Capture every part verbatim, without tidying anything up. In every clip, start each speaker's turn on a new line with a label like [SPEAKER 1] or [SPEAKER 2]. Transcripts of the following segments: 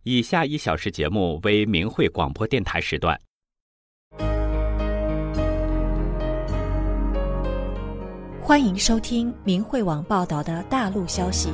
[SPEAKER 1] 以下一小时节目为明慧广播电台时段。
[SPEAKER 2] 欢迎收听明慧网报道的大陆消息。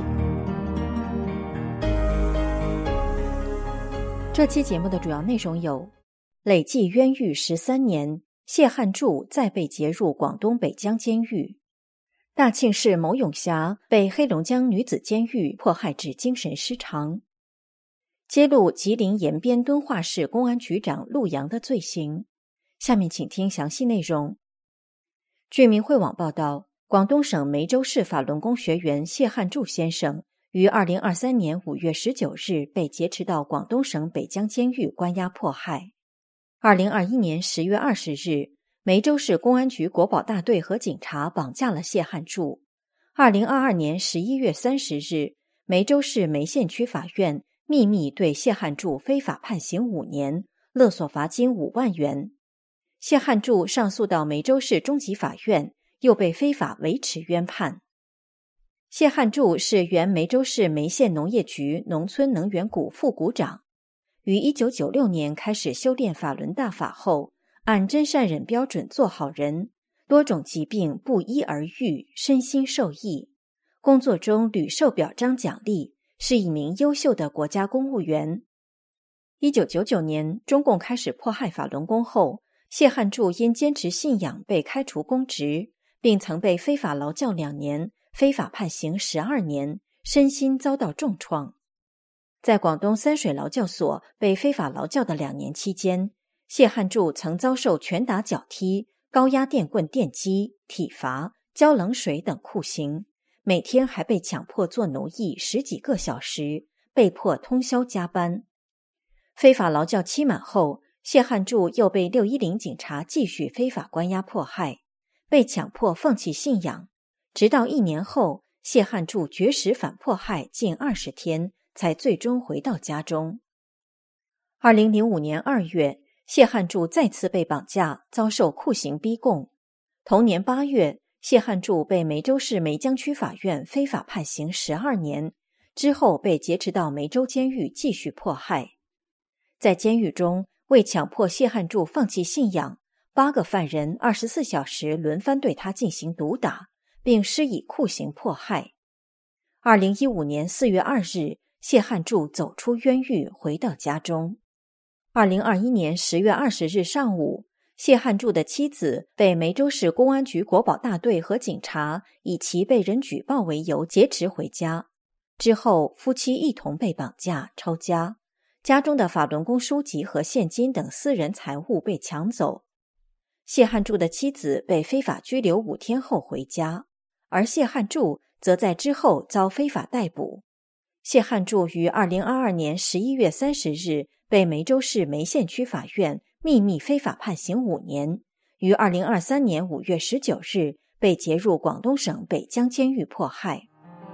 [SPEAKER 2] 这期节目的主要内容有：累计冤狱十三年，谢汉柱再被劫入广东北江监狱；大庆市某永霞被黑龙江女子监狱迫害致精神失常；揭露吉林延边敦化市公安局长陆阳的罪行。下面请听详细内容。据明慧网报道，广东省梅州市法轮功学员谢汉柱先生于二零二三年五月十九日被劫持到广东省北江监狱关押迫害。二零二一年十月二十日，梅州市公安局国保大队和警察绑架了谢汉柱。二零二二年十一月三十日，梅州市梅县区法院秘密对谢汉柱非法判刑五年，勒索罚金五万元。谢汉柱上诉到梅州市中级法院，又被非法维持冤判。谢汉柱是原梅州市梅县农业局农村能源股副股长，于一九九六年开始修炼法轮大法后，按真善忍标准做好人，多种疾病不医而愈，身心受益，工作中屡受表彰奖励，是一名优秀的国家公务员。一九九九年，中共开始迫害法轮功后，谢汉柱因坚持信仰被开除公职，并曾被非法劳教两年，非法判刑十二年，身心遭到重创。在广东三水劳教所被非法劳教的两年期间，谢汉柱曾遭受拳打脚踢、高压电棍电击、体罚、浇冷水等酷刑，每天还被强迫做奴役十几个小时，被迫通宵加班。非法劳教期满后，谢汉柱又被六一零警察继续非法关押迫害，被强迫放弃信仰，直到一年后，谢汉柱绝食反迫害近二十天，才最终回到家中。二零零五年二月，谢汉柱再次被绑架，遭受酷刑逼供。同年八月，谢汉柱被梅州市梅江区法院非法判刑十二年，之后被劫持到梅州监狱继续迫害。在监狱中，为强迫谢汉柱放弃信仰，八个犯人二十四小时轮番对他进行毒打，并施以酷刑迫害。二零一五年四月二日，谢汉柱走出冤狱，回到家中。二零二一年十月二十日上午，谢汉柱的妻子被梅州市公安局国保大队和警察以其被人举报为由劫持回家。之后，夫妻一同被绑架、抄家，家中的法轮功书籍和现金等私人财物被抢走。谢汉柱的妻子被非法拘留五天后回家，而谢汉柱则在之后遭非法逮捕。谢汉柱于二零二二年十一月三十日被梅州市梅县区法院秘密非法判刑五年，于二零二三年五月十九日被劫入广东省北江监狱迫害。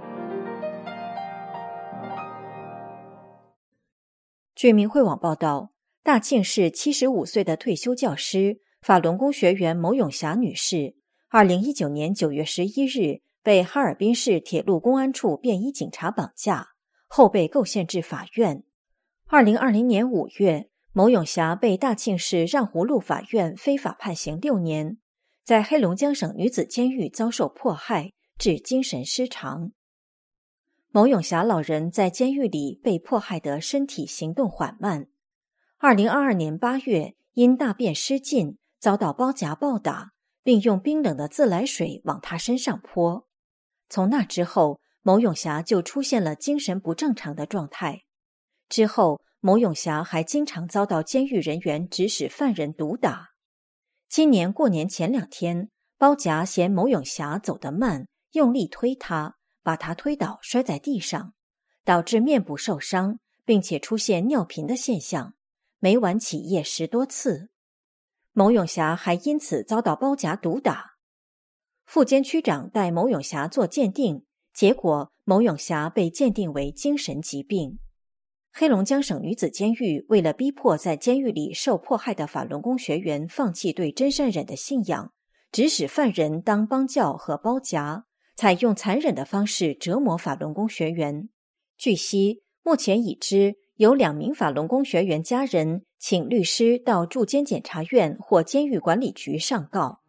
[SPEAKER 2] 据明慧网报道，大庆市七十五岁的退休教师、法轮功学员某永霞女士，二零一九年九月十一日被哈尔滨市铁路公安处便衣警察绑架，后被构陷至法院。二零二零年五月，某永霞被大庆市让湖路法院非法判刑六年，在黑龙江省女子监狱遭受迫害，致精神失常。某永霞老人在监狱里被迫害得身体行动缓慢。二零二二年八月，因大便失禁，遭到包夹暴打，并用冰冷的自来水往他身上泼。从那之后，某永霞就出现了精神不正常的状态。之后，某永霞还经常遭到监狱人员指使犯人毒打。今年过年前两天，包夹嫌某永霞走得慢，用力推他，把他推倒摔在地上，导致面部受伤，并且出现尿频的现象，每晚起夜十多次。某永霞还因此遭到包夹毒打。副监区长带某永霞做鉴定，结果某永霞被鉴定为精神疾病。黑龙江省女子监狱为了逼迫在监狱里受迫害的法轮功学员放弃对真善忍的信仰，指使犯人当帮教和包夹，采用残忍的方式折磨法轮功学员。据悉，目前已知有两名法轮功学员家人请律师到驻监检察院或监狱管理局上告。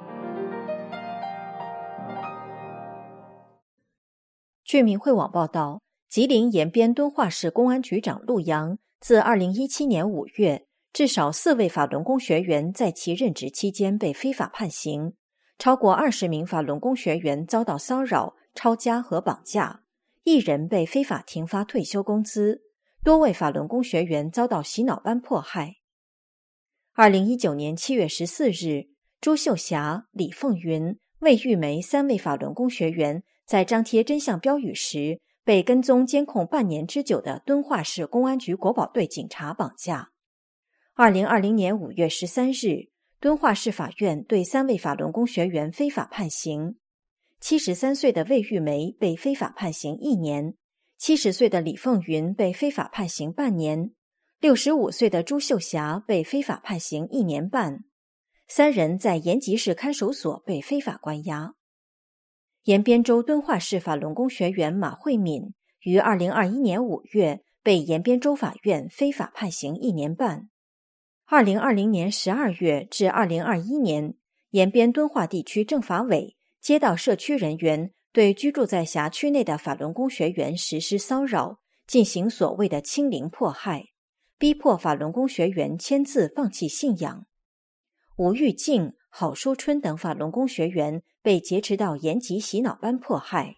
[SPEAKER 2] 据明慧网报道，吉林延边敦化市公安局长陆阳自二零一七年五月，至少四位法轮功学员在其任职期间被非法判刑，超过二十名法轮功学员遭到骚扰、抄家和绑架，一人被非法停发退休工资，多位法轮功学员遭到洗脑班迫害。二零一九年七月十四日，朱秀霞、李凤云、魏玉梅三位法轮功学员在张贴真相标语时，被跟踪监控半年之久的敦化市公安局国保队警察绑架。二零二零年五月十三日，敦化市法院对三位法轮功学员非法判刑。七十三岁的魏玉梅被非法判刑一年，七十岁的李凤云被非法判刑半年，六十五岁的朱秀霞被非法判刑一年半。三人在延吉市看守所被非法关押。延边州敦化市法轮功学员马慧敏于二零二一年五月被延边州法院非法判刑一年半。二零二零年十二月至二零二一年，延边敦化地区政法委接到社区人员对居住在辖区内的法轮功学员实施骚扰，进行所谓的清零迫害，逼迫法轮功学员签字放弃信仰。吴玉静、郝淑春等法轮功学员被劫持到延吉洗脑班迫害。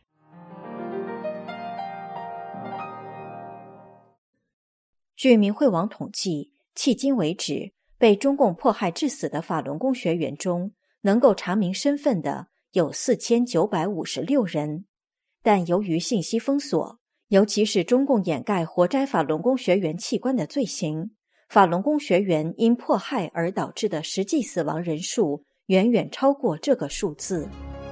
[SPEAKER 2] 据明慧网统计，迄今为止，被中共迫害致死的法轮功学员中，能够查明身份的有四千九百五十六人，但由于信息封锁，尤其是中共掩盖活摘法轮功学员器官的罪行，法轮功学员因迫害而导致的实际死亡人数远远超过这个数字。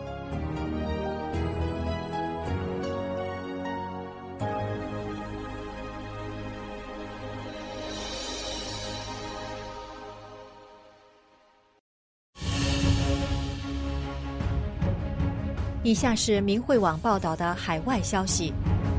[SPEAKER 2] 以下是明慧网报道的海外消息，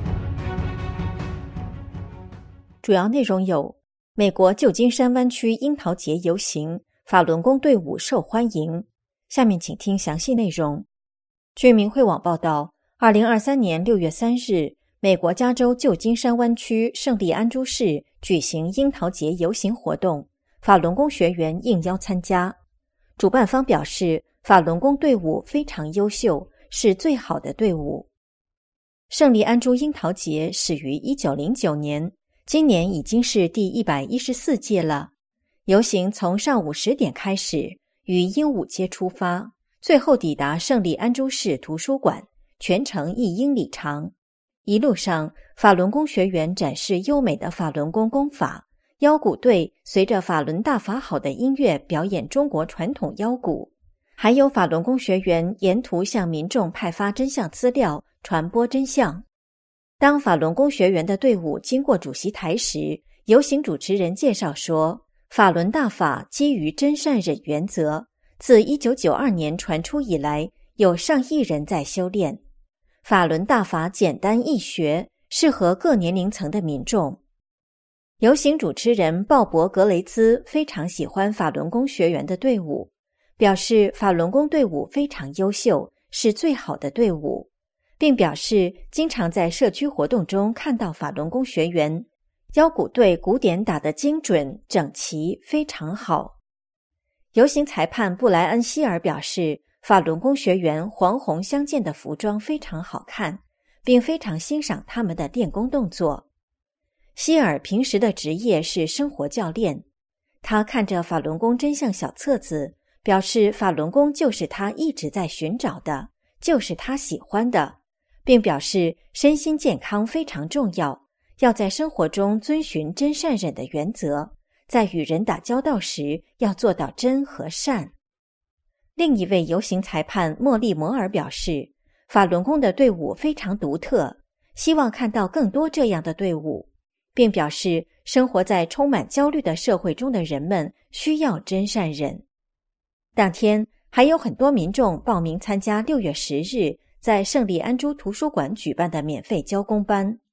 [SPEAKER 2] 主要内容有：美国旧金山湾区樱桃节游行，法轮功队伍受欢迎。下面请听详细内容。据明慧网报道，二零二三年六月三日，美国加州旧金山湾区圣地安珠市举行樱桃节游行活动，法轮功学员应邀参加。主办方表示，法轮功队伍非常优秀，是最好的队伍。圣地安珠樱桃节始于一九零九年，今年已经是第一百一十四届了。游行从上午十点开始，于鹦鹉街出发，最后抵达圣地安珠市图书馆，全程一英里长。一路上，法轮功学员展示优美的法轮功功法，腰鼓队随着法轮大法好的音乐表演中国传统腰鼓，还有法轮功学员沿途向民众派发真相资料，传播真相。当法轮功学员的队伍经过主席台时，游行主持人介绍说，法轮大法基于真善忍原则，自一九九二年传出以来，有上亿人在修炼。法轮大法简单易学，适合各年龄层的民众。游行主持人鲍勃·格雷兹非常喜欢法轮功学员的队伍，表示法轮功队伍非常优秀，是最好的队伍，并表示经常在社区活动中看到法轮功学员，腰鼓队鼓点打得精准、整齐，非常好。游行裁判布莱恩·希尔表示，法轮功学员黄红相间的服装非常好看，并非常欣赏他们的练功动作。希尔平时的职业是生活教练，他看着法轮功真相小册子，表示法轮功就是他一直在寻找的，就是他喜欢的，并表示身心健康非常重要，要在生活中遵循真善忍的原则，在与人打交道时要做到真和善。另一位游行裁判莫利摩尔表示，法轮功的队伍非常独特，希望看到更多这样的队伍，并表示生活在充满焦虑的社会中的人们需要真善忍。当天还有很多民众报名参加六月十日在圣地安珠图书馆举办的免费交功班。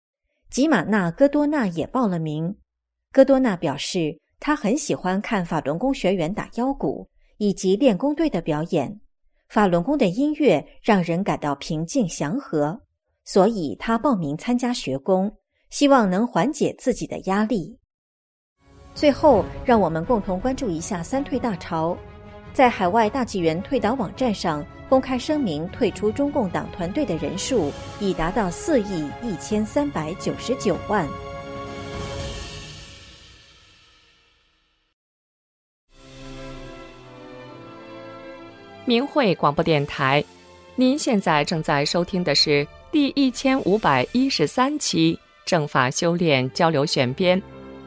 [SPEAKER 2] 吉玛纳·戈多纳也报了名。戈多纳表示，他很喜欢看法轮功学员打腰鼓以及练功队的表演，法轮功的音乐让人感到平静祥和，所以他报名参加学功，希望能缓解自己的压力。最后，让我们共同关注一下三退大潮。在海外大纪元退党网站上公开声明退出中共党团队的人数已达到四亿一千三百九十九万。
[SPEAKER 3] 明慧广播电台，您现在正在收听的是第一千五百一十三期正法修炼交流选编。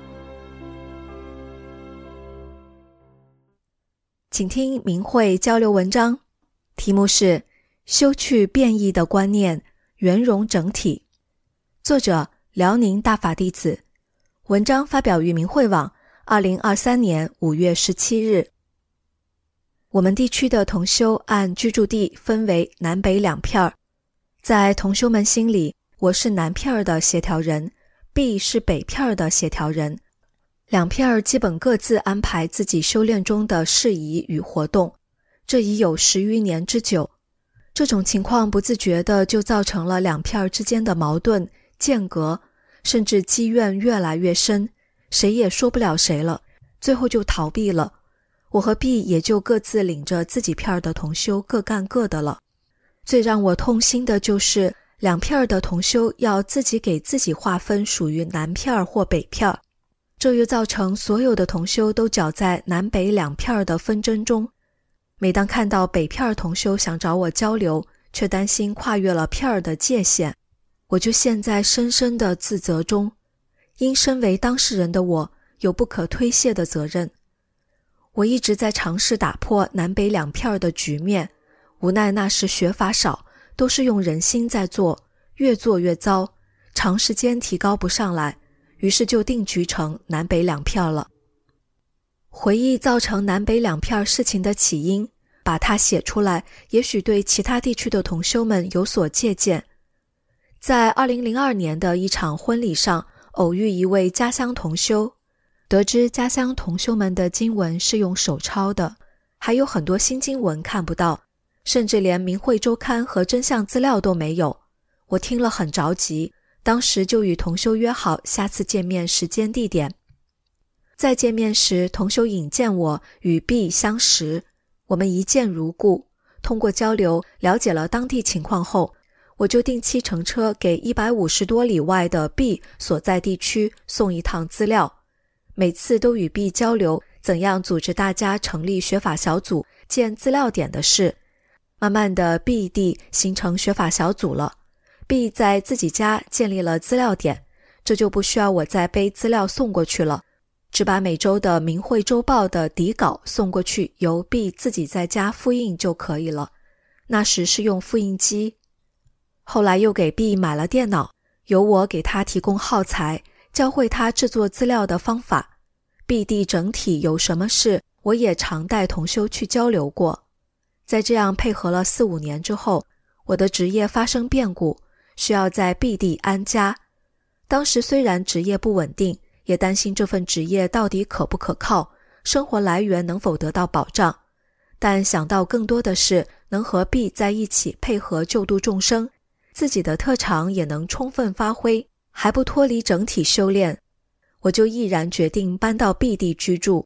[SPEAKER 4] 请听明慧交流文章，题目是修去变异的观念，圆融整体。作者辽宁大法弟子，文章发表于明慧网二零二三年五月十七日。我们地区的同修按居住地分为南北两片儿，在同修们心里，我是南片儿的协调人， B 是北片儿的协调人，两片儿基本各自安排自己修炼中的事宜与活动，这已有十余年之久。这种情况不自觉地就造成了两片儿之间的矛盾、间隔，甚至积怨越来越深，谁也说不了谁了，最后就逃避了。我和 B 也就各自领着自己片儿的同修各干各的了。最让我痛心的就是两片儿的同修要自己给自己划分属于南片儿或北片儿，这又造成所有的同修都搅在南北两片儿的纷争中。每当看到北片儿同修想找我交流，却担心跨越了片儿的界限，我就陷在深深的自责中。因身为当事人的我有不可推卸的责任。我一直在尝试打破南北两片儿的局面，无奈那时学法少，都是用人心在做，越做越糟，长时间提高不上来，于是就定局成南北两片了。回忆造成南北两片事情的起因，把它写出来，也许对其他地区的同修们有所借鉴。在二零零二年的一场婚礼上，偶遇一位家乡同修，得知家乡同修们的经文是用手抄的，还有很多新经文看不到，甚至连明慧周刊和真相资料都没有。我听了很着急，当时就与同修约好下次见面时间地点。再见面时，同修引荐我与 B 相识，我们一见如故。通过交流了解了当地情况后，我就定期乘车给一百五十多里外的 B 所在地区送一趟资料，每次都与 B 交流怎样组织大家成立学法小组建资料点的事。慢慢的 B 地形成学法小组了， B 在自己家建立了资料点，这就不需要我再背资料送过去了，只把每周的明慧周报的底稿送过去，由 B 自己在家复印就可以了。那时是用复印机。后来又给 B 买了电脑，由我给他提供耗材，教会他制作资料的方法。 B 地整体有什么事，我也常带同修去交流过。在这样配合了四五年之后，我的职业发生变故，需要在 B 地安家。当时虽然职业不稳定，也担心这份职业到底可不可靠，生活来源能否得到保障，但想到更多的是能和 B 在一起配合救度众生，自己的特长也能充分发挥，还不脱离整体修炼，我就毅然决定搬到 B 地居住。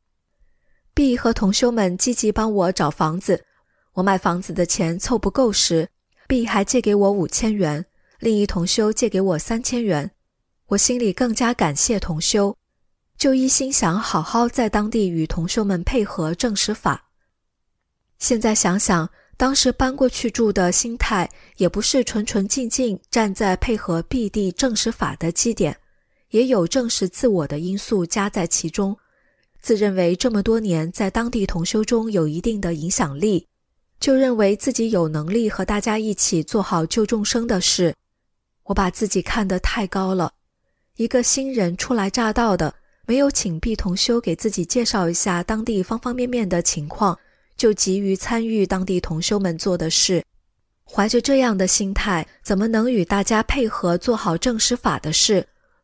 [SPEAKER 4] B 和同修们积极帮我找房子，我买房子的钱凑不够时， B 还借给我五千元，另一同修借给我三千元，我心里更加感谢同修，就一心想好好在当地与同修们配合证实法。现在想想，当时搬过去住的心态也不是纯纯净净站在配合 B 地证实法的基点，也有证实自我的因素加在其中，自认为这么多年在当地同修中有一定的影响力，就认为自己有能力和大家一起做好救众生的事。我把自己看得太高了，一个新人初来乍到的，没有请 B 同修给自己介绍一下当地方方面面的情况，就急于参与当地同修们做的事。怀着这样的心态，怎么能与大家配合做好证实法的事？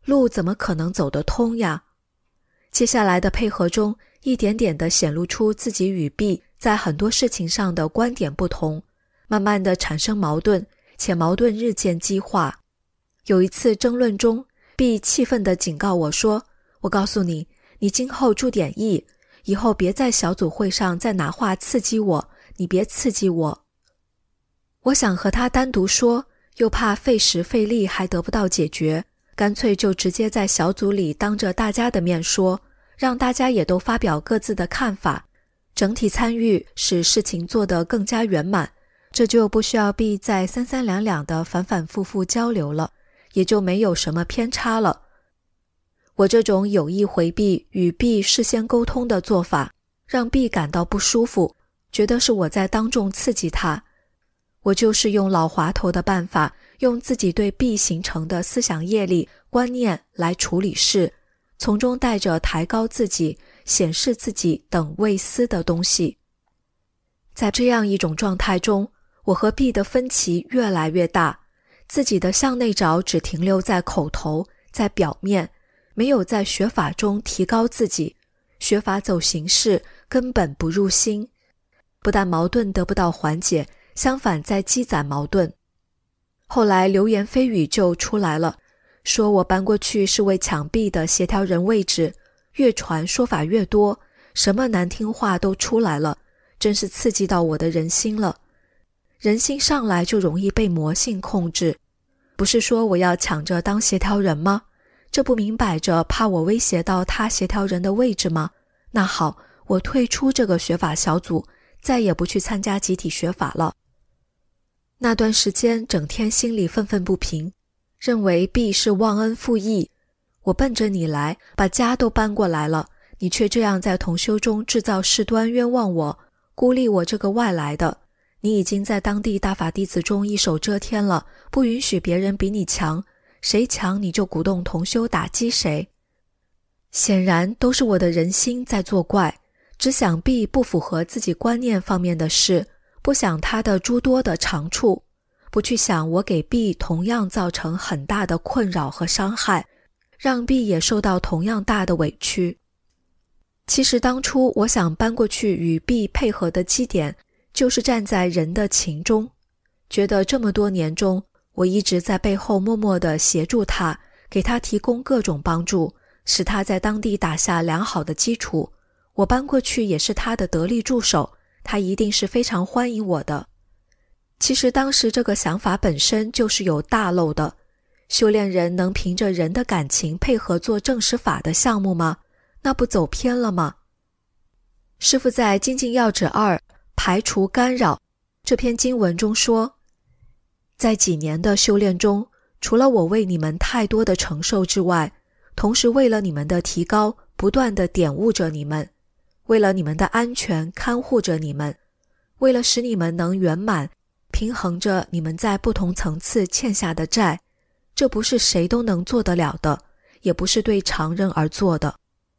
[SPEAKER 4] 路怎么可能走得通呀？接下来的配合中，一点点地显露出自己与 B 在很多事情上的观点不同，慢慢地产生矛盾，且矛盾日渐激化。有一次争论中， B 气愤地警告我说，我告诉你，你今后注点意，以后别在小组会上再拿话刺激我，你别刺激我。我想和他单独说，又怕费时费力还得不到解决，干脆就直接在小组里当着大家的面说，让大家也都发表各自的看法，整体参与使事情做得更加圆满，这就不需要 B 再三三两两的反反复复交流了，也就没有什么偏差了。我这种有意回避与 B 事先沟通的做法，让 B 感到不舒服，觉得是我在当众刺激他。我就是用老滑头的办法，用自己对 B 形成的思想业力、观念来处理事，从中带着抬高自己、显示自己等未思的东西。在这样一种状态中，我和 B 的分歧越来越大，自己的向内找只停留在口头，在表面，没有在学法中提高自己，学法走形式，根本不入心。不但矛盾得不到缓解，相反在积攒矛盾。后来流言蜚语就出来了，说我搬过去是为抢 B 的协调人位置，越传说法越多，什么难听话都出来了，真是刺激到我的人心了。人心上来就容易被魔性控制，不是说我要抢着当协调人吗？这不明摆着怕我威胁到他协调人的位置吗？那好，我退出这个学法小组，再也不去参加集体学法了。那段时间整天心里愤愤不平，认为 B 是忘恩负义，我奔着你来，把家都搬过来了，你却这样在同修中制造事端，冤枉我，孤立我这个外来的。你已经在当地大法弟子中一手遮天了，不允许别人比你强，谁强你就鼓动同修打击谁。显然都是我的人心在作怪，只想 B 不符合自己观念方面的事，不想他的诸多的长处，不去想我给 B 同样造成很大的困扰和伤害，让 B 也受到同样大的委屈。其实当初我想搬过去与 B 配合的基点，就是站在人的情中，觉得这么多年中，我一直在背后默默地协助他，给他提供各种帮助，使他在当地打下良好的基础。我搬过去也是他的得力助手，他一定是非常欢迎我的。其实当时这个想法本身就是有大漏的，修炼人能凭着人的感情配合做正实法的项目吗？那不走偏了吗？师父在《精进要旨二排除干扰》这篇经文中说，在几年的修炼中，除了我为你们太多的承受之外，同时为了你们的提高，不断地点悟着你们，为了你们的安全看护着你们，为了使你们能圆满平衡着你们在不同层次欠下的债，这不是谁都能做得了的，也不是对常人而做的。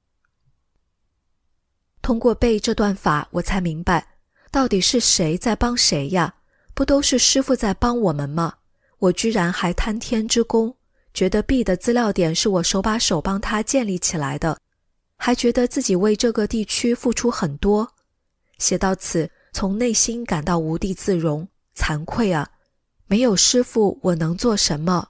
[SPEAKER 4] 通过背这段法，我才明白到底是谁在帮谁呀？不都是师父在帮我们吗？我居然还贪天之功，觉得 B 的资料点是我手把手帮他建立起来的，还觉得自己为这个地区付出很多。写到此，从内心感到无地自容，惭愧啊！没有师父，我能做什么？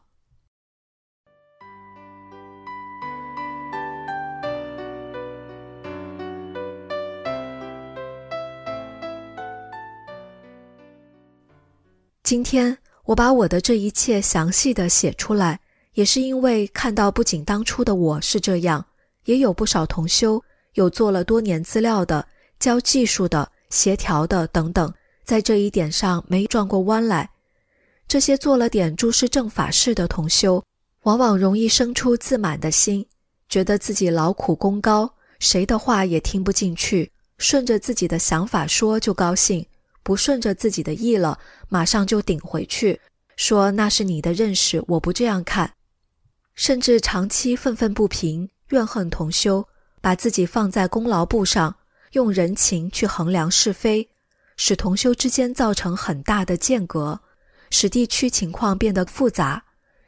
[SPEAKER 4] 今天我把我的这一切详细的写出来，也是因为看到不仅当初的我是这样，也有不少同修，有做了多年资料的、教技术的、协调的等等，在这一点上没转过弯来。这些做了点诸事正法事的同修，往往容易生出自满的心，觉得自己劳苦功高，谁的话也听不进去，顺着自己的想法说就高兴，不顺着自己的意了，马上就顶回去，说那是你的认识，我不这样看。甚至长期愤愤不平，怨恨同修，把自己放在功劳簿上，用人情去衡量是非，使同修之间造成很大的间隔，使地区情况变得复杂。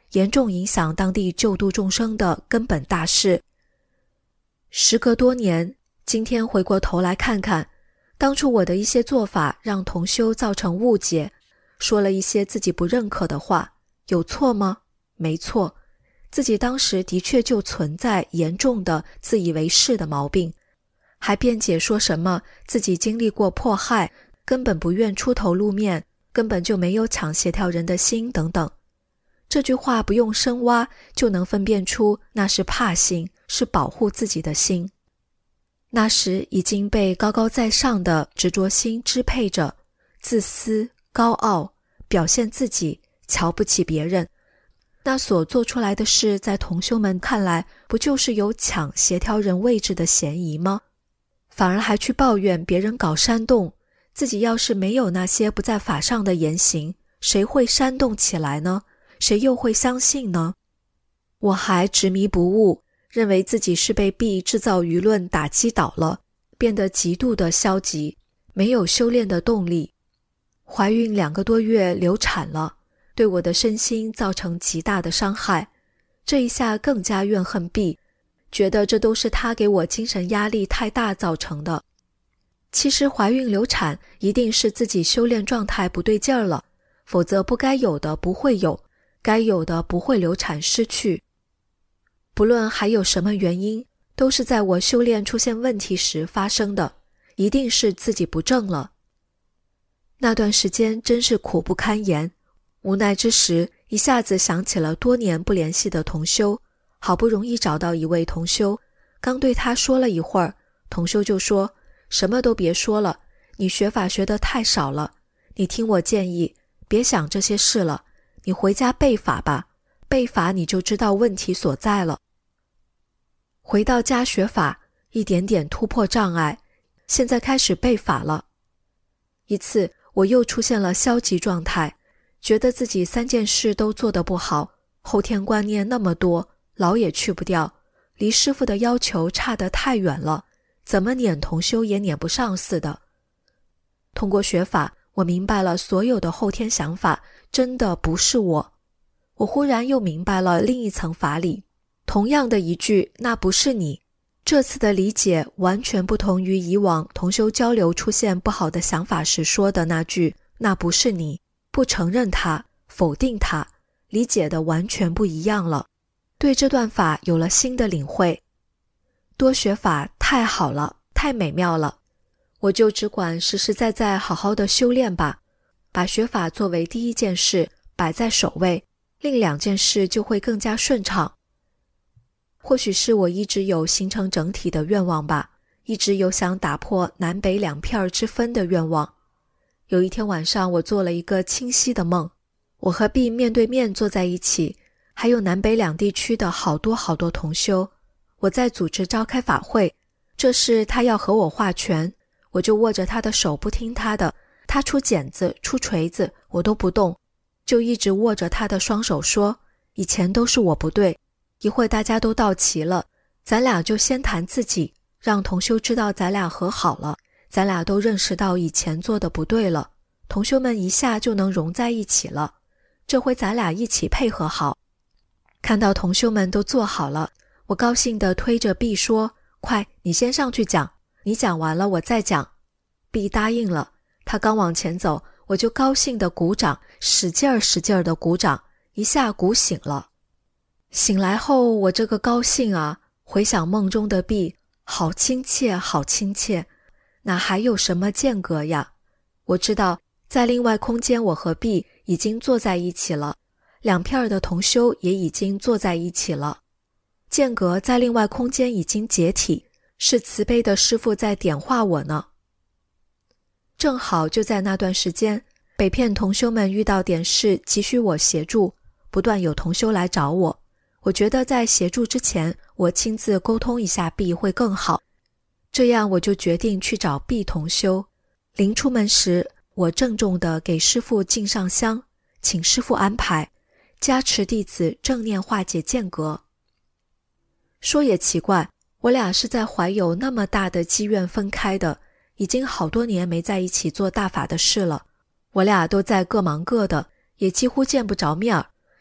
[SPEAKER 4] 严重影响当地救度众生的根本大事。时隔多年，今天回过头来看看，当初我的一些做法让同修造成误解，说了一些自己不认可的话，有错吗？没错，自己当时的确就存在严重的自以为是的毛病，还辩解说什么自己经历过迫害，根本不愿出头露面，根本就没有抢协调人的心等等。这句话不用深挖就能分辨出那是怕心，是保护自己的心。那时已经被高高在上的执着心支配着，自私、高傲，表现自己，瞧不起别人。那所做出来的事，在同修们看来，不就是有抢协调人位置的嫌疑吗？反而还去抱怨别人搞煽动，自己要是没有那些不在法上的言行，谁会煽动起来呢？谁又会相信呢？我还执迷不悟，认为自己是被币制造舆论打击倒了，变得极度的消极，没有修炼的动力。怀孕两个多月流产了，对我的身心造成极大的伤害，这一下更加怨恨币，觉得这都是他给我精神压力太大造成的。其实怀孕流产一定是自己修炼状态不对劲儿了，否则不该有的不会有，该有的不会流产失去。不论还有什么原因，都是在我修炼出现问题时发生的，一定是自己不正了。那段时间真是苦不堪言，无奈之时，一下子想起了多年不联系的同修，好不容易找到一位同修，刚对他说了一会儿，同修就说，什么都别说了，你学法学得太少了，你听我建议，别想这些事了，你回家背法吧，背法你就知道问题所在了。回到家学法，一点点突破障碍，现在开始背法了。一次我又出现了消极状态，觉得自己三件事都做得不好，后天观念那么多，牢也去不掉，离师父的要求差得太远了，怎么撵同修也撵不上似的。通过学法，我明白了所有的后天想法真的不是我。我忽然又明白了另一层法理，同样的一句那不是你，这次的理解完全不同于以往同修交流出现不好的想法时说的那句那不是你，不承认它，否定它，理解的完全不一样了，对这段法有了新的领会。多学法太好了，太美妙了，我就只管实实在在好好的修炼吧，把学法作为第一件事摆在首位，另两件事就会更加顺畅。或许是我一直有形成整体的愿望吧，一直有想打破南北两片之分的愿望。有一天晚上，我做了一个清晰的梦，我和毕面对面坐在一起，还有南北两地区的好多好多同修，我在组织召开法会，这事他要和我划拳，我就握着他的手不听他的，他出剪子出锤子我都不动，就一直握着他的双手说，以前都是我不对，一会大家都到齐了，咱俩就先谈自己，让同修知道咱俩和好了，咱俩都认识到以前做的不对了，同修们一下就能融在一起了，这回咱俩一起配合好。看到同修们都做好了，我高兴地推着毕说，快，你先上去讲，你讲完了我再讲。毕答应了，他刚往前走，我就高兴地鼓掌，使劲儿使劲儿地鼓掌，一下鼓醒了。醒来后，我这个高兴啊，回想梦中的毕，好亲切好亲切，哪还有什么间隔呀？我知道在另外空间我和毕已经坐在一起了，两片的同修也已经坐在一起了，间隔在另外空间已经解体，是慈悲的师父在点化我呢。正好就在那段时间，北片同修们遇到点事急需我协助，不断有同修来找我，我觉得在协助之前，我亲自沟通一下毕会更好，这样我就决定去找毕同修。临出门时，我郑重地给师父敬上香，请师父安排加持弟子正念化解间隔。说也奇怪，我俩是在怀有那么大的机缘分开的，已经好多年没在一起做大法的事了，我俩都在各忙各的，也几乎见不着面儿。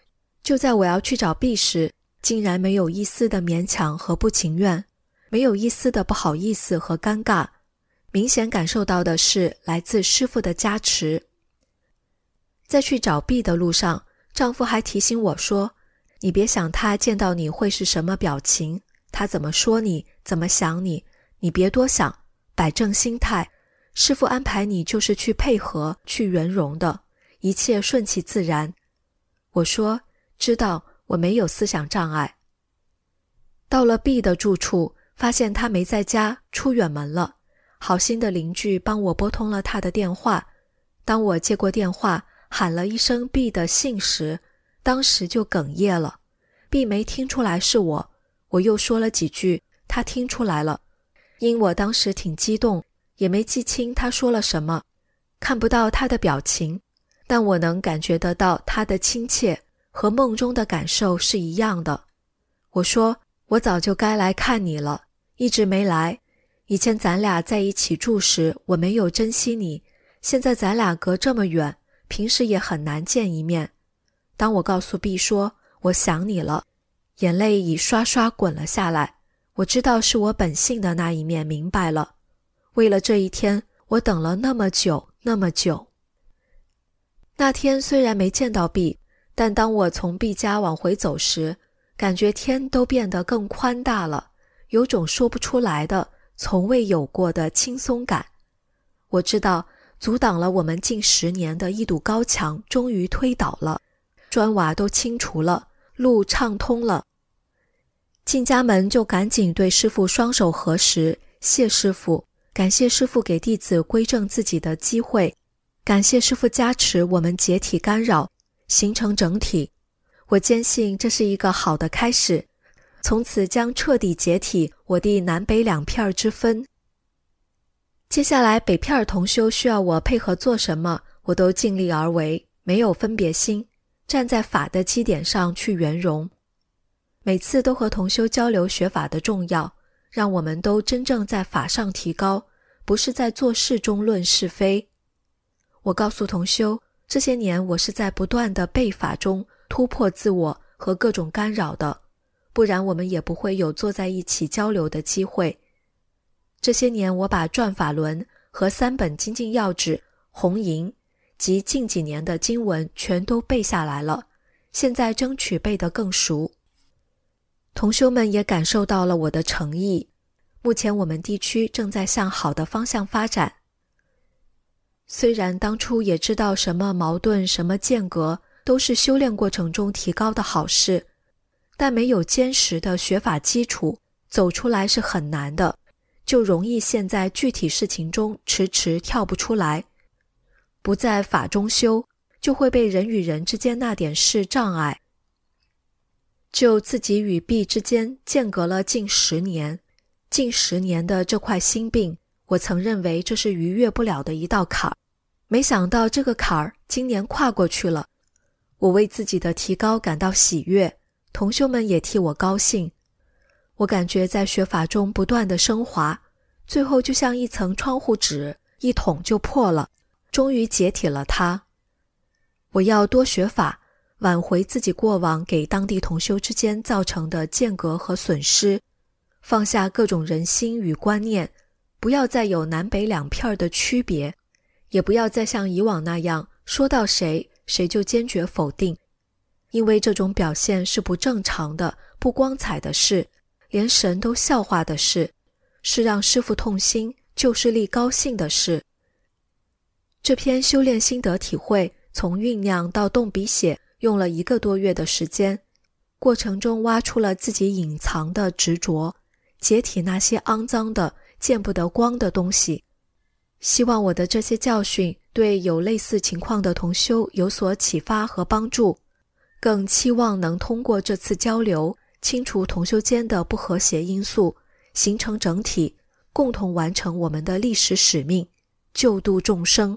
[SPEAKER 4] 就在我要去找 B 时，竟然没有一丝的勉强和不情愿，没有一丝的不好意思和尴尬，明显感受到的是来自师父的加持。在去找 B 的路上，丈夫还提醒我说，你别想他见到你会是什么表情，他怎么说你，怎么想你，你别多想，摆正心态，师父安排你就是去配合，去圆融的，一切顺其自然。我说，知道，我没有思想障碍。到了 B 的住处，发现他没在家，出远门了。好心的邻居帮我拨通了他的电话，当我接过电话，喊了一声 B 的姓时，当时就哽咽了。 B 没听出来是我，我又说了几句，他听出来了。因我当时挺激动，也没记清他说了什么，看不到他的表情，但我能感觉得到他的亲切，和梦中的感受是一样的。我说，我早就该来看你了，一直没来。以前咱俩在一起住时，我没有珍惜你，现在咱俩隔这么远，平时也很难见一面。当我告诉 B 说我想你了，眼泪已刷刷滚了下来。我知道是我本性的那一面明白了，为了这一天，我等了那么久那么久。那天虽然没见到 B， 但当我从 B 家往回走时，感觉天都变得更宽大了，有种说不出来的从未有过的轻松感。我知道阻挡了我们近十年的一堵高墙终于推倒了，砖瓦都清除了，路畅通了。进家门就赶紧对师父双手合十，谢师父，感谢师父给弟子归正自己的机会，感谢师父加持我们解体干扰，形成整体。我坚信这是一个好的开始，从此将彻底解体我地南北两片之分。接下来北片同修需要我配合做什么，我都尽力而为，没有分别心，站在法的基点上去圆融。每次都和同修交流学法的重要，让我们都真正在法上提高，不是在做事中论是非。我告诉同修，这些年我是在不断的背法中突破自我和各种干扰的，不然我们也不会有坐在一起交流的机会。这些年我把转法轮和三本精进要旨、红银及近几年的经文全都背下来了，现在争取背得更熟。同修们也感受到了我的诚意，目前我们地区正在向好的方向发展。虽然当初也知道什么矛盾、什么间隔都是修炼过程中提高的好事，但没有坚实的学法基础，走出来是很难的，就容易陷在具体事情中迟迟跳不出来。不在法中修，就会被人与人之间那点事障碍。就自己与 B 之间间隔了近十年，近十年的这块心病，我曾认为这是逾越不了的一道坎儿，没想到这个坎儿今年跨过去了。我为自己的提高感到喜悦，同修们也替我高兴。我感觉在学法中不断的升华，最后就像一层窗户纸，一捅就破了，终于解体了它。我要多学法，挽回自己过往给当地同修之间造成的间隔和损失，放下各种人心与观念，不要再有南北两片的区别，也不要再像以往那样说到谁谁就坚决否定，因为这种表现是不正常的、不光彩的事，连神都笑话的事，是让师父痛心、救世力高兴的事。这篇修炼心得体会从酝酿到动笔写用了一个多月的时间，过程中挖出了自己隐藏的执着，解体那些肮脏的、见不得光的东西。希望我的这些教训对有类似情况的同修有所启发和帮助，更期望能通过这次交流，清除同修间的不和谐因素，形成整体，共同完成我们的历史使命，救度众生。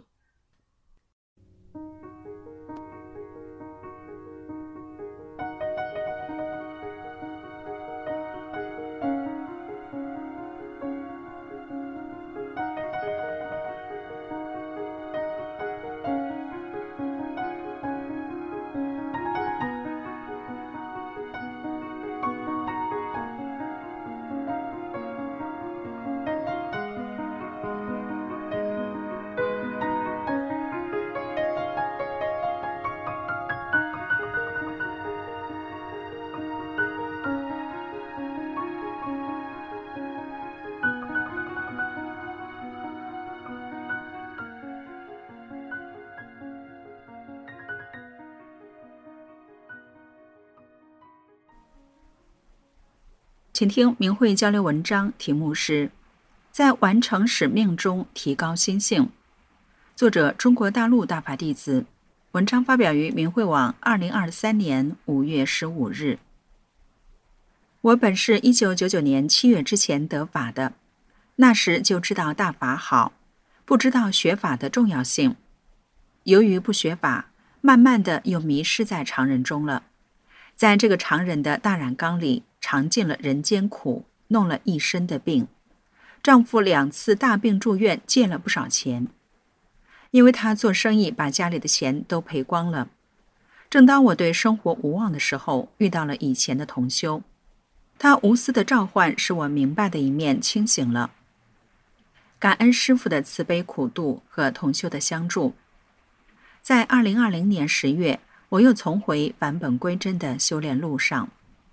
[SPEAKER 5] 请听明慧交流文章，题目是在完成使命中提高心性。作者中国大陆大法弟子，文章发表于明慧网二零二三年五月十五日。我本是一九九九年七月之前得法的，那时就知道大法好，不知道学法的重要性。由于不学法，慢慢的又迷失在常人中了，在这个常人的大染缸里尝尽了人间苦，弄了一身的病。丈夫两次大病住院，借了不少钱，因为他做生意把家里的钱都赔光了。正当我对生活无望的时候，遇到了以前的同修，他无私的召唤使我明白的一面清醒了。感恩师父的慈悲苦度和同修的相助，在二零二零年十月，我又重回返本归真的修炼路上。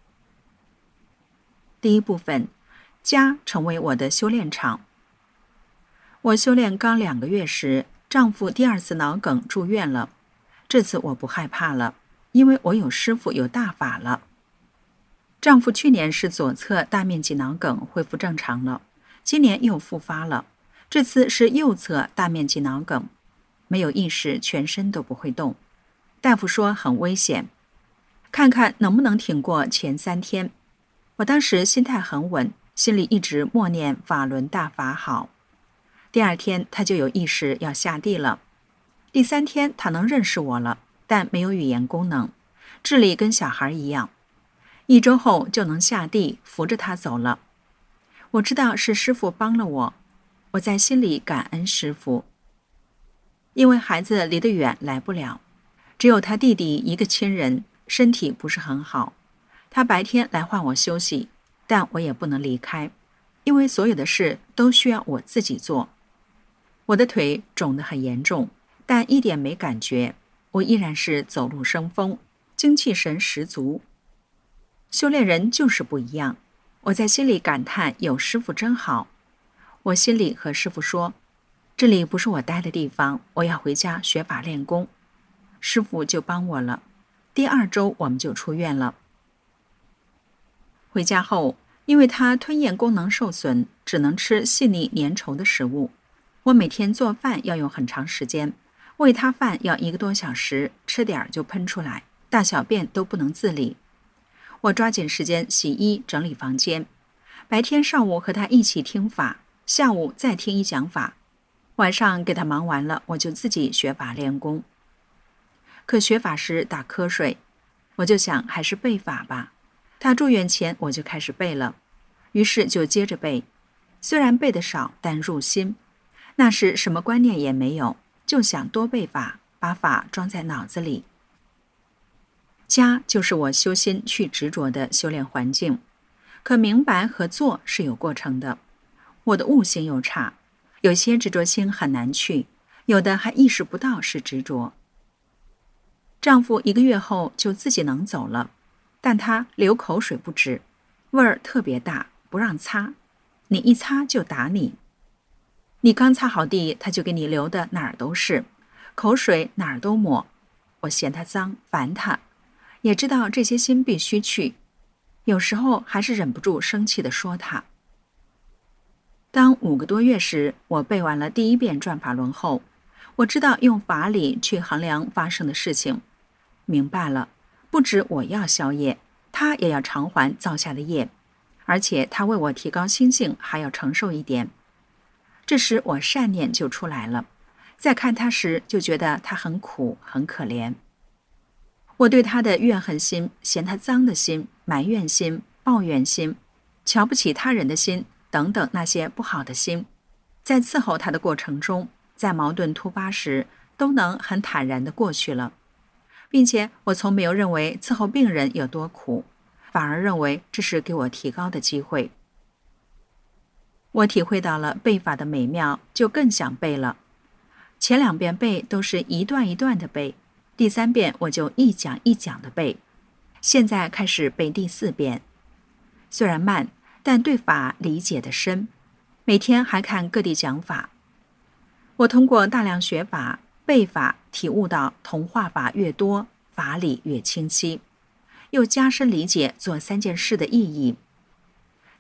[SPEAKER 5] 第一部分，家成为我的修炼场。我修炼刚两个月时，丈夫第二次脑梗住院了。这次我不害怕了，因为我有师父，有大法了。丈夫去年是左侧大面积脑梗恢复正常了，今年又复发了，这次是右侧大面积脑梗，没有意识，全身都不会动。大夫说很危险，看看能不能挺过前三天。我当时心态很稳，心里一直默念法轮大法好。第二天他就有意识要下地了，第三天他能认识我了，但没有语言功能，智力跟小孩一样。一周后就能下地，扶着他走了。我知道是师父帮了我，我在心里感恩师父。因为孩子离得远来不了，只有他弟弟一个亲人，身体不是很好，他白天来唤我休息，但我也不能离开，因为所有的事都需要我自己做。我的腿肿得很严重，但一点没感觉，我依然是走路生风，精气神十足。修炼人就是不一样，我在心里感叹有师父真好。我心里和师父说，这里不是我待的地方，我要回家学法练功。师父就帮我了，第二周我们就出院了。回家后，因为他吞咽功能受损，只能吃细腻粘稠的食物。我每天做饭要用很长时间，喂他饭要一个多小时，吃点就喷出来，大小便都不能自理。我抓紧时间洗衣整理房间，白天上午和他一起听法，下午再听一讲法，晚上给他忙完了，我就自己学法练功。可学法时打瞌睡，我就想还是背法吧。他住院前我就开始背了，于是就接着背，虽然背得少，但入心。那时什么观念也没有，就想多背法，把法装在脑子里。家就是我修心去执着的修炼环境，可明白和做是有过程的。我的悟性又差，有些执着心很难去，有的还意识不到是执着。丈夫一个月后就自己能走了，但他流口水不止，味儿特别大，不让擦，你一擦就打你。你刚擦好地，他就给你流的哪儿都是，口水哪儿都抹。我嫌他脏，烦他，也知道这些心必须去，有时候还是忍不住生气地说他。当五个多月时，我背完了第一遍转法轮后，我知道用法理去衡量发生的事情，明白了，不止我要消业，他也要偿还造下的业，而且他为我提高心性还要承受一点。这时我善念就出来了，再看他时就觉得他很苦很可怜。我对他的怨恨心、嫌他脏的心、埋怨心、抱怨心、瞧不起他人的心等等那些不好的心，在伺候他的过程中，在矛盾突发时都能很坦然地过去了，并且我从没有认为伺候病人有多苦，反而认为这是给我提高的机会。我体会到了背法的美妙，就更想背了。前两遍背都是一段一段的背，第三遍我就一讲一讲的背，现在开始背第四遍。虽然慢，但对法理解的深，每天还看各地讲法。我通过大量学法、背法，体悟到同化法越多，法理越清晰，又加深理解做三件事的意义。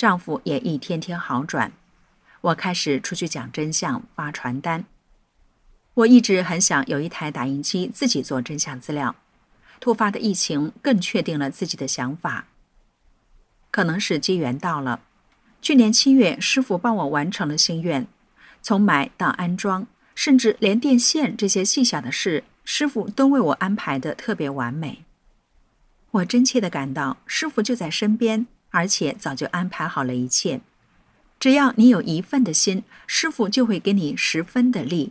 [SPEAKER 5] 丈夫也一天天好转。我开始出去讲真相，发传单。我一直很想有一台打印机自己做真相资料。突发的疫情更确定了自己的想法。可能是机缘到了，去年七月，师傅帮我完成了心愿，从买到安装，甚至连电线这些细小的事，师傅都为我安排得特别完美。我真切地感到师傅就在身边，而且早就安排好了一切。只要你有一份的心，师傅就会给你十分的力。